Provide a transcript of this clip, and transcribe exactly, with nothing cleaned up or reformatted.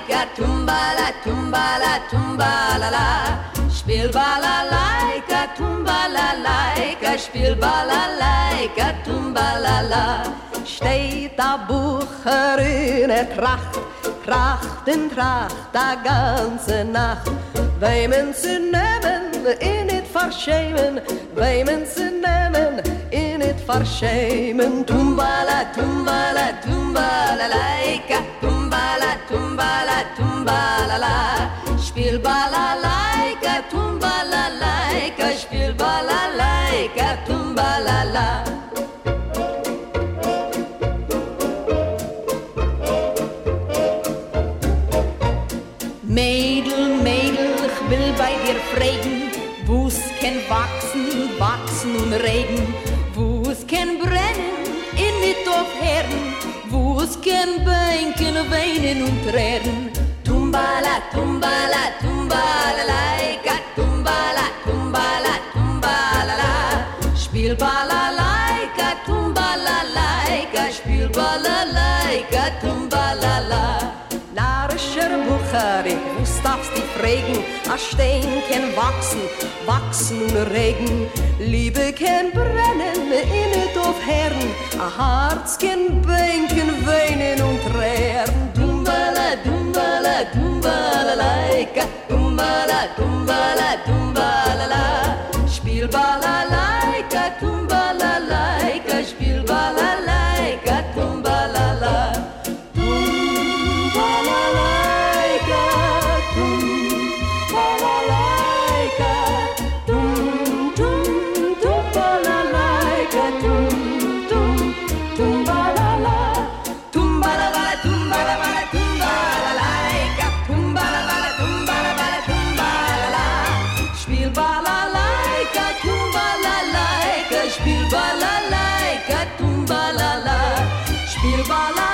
balalaika, tumbala, tumbala, tumbalala. Spiel balalaika, tumbalaika, spiel balalaika, tumbalala. Steht a Bucher in der Tracht, Tracht in Tracht, a ganze Nacht. Weimen zu nehmen, in it verschämen, weimen zu nehmen, in it verschämen. Tumbala, tumbala, tumbalalaika, tumbala, tumbala, tumbalala. Spiel balalaika, tumbalalaika, spiel balalaika, tumbalala. Mädel, Mädel, ich will bei dir fragen, wo's kann wachsen, wachsen und regen, wo's kann brennen, in nicht auf Herden, wo's kann bänken, weinen und tränen. Tumbala, tumbala, tumbala, laika, tumbala, tumbala, tumbala, la. Spiel balalaika, tumbala, laika, spiel balalaika, tumbala, la. Narischer Buchari, wo darfst dich fragen, a Stein kann wachsen, wachsen und regen. Liebe kann brennen, innet auf Herren, a Herz kann bänken, weinen und tränen. Dumbala, dumbala, dumbala, laika, dumbala, dumbala, dumbala, la. Spiel balalaika, tumbala, laika, spiel balalaika, tumbala, la. Spiel balalaika, tumbalala, spiel balalaika.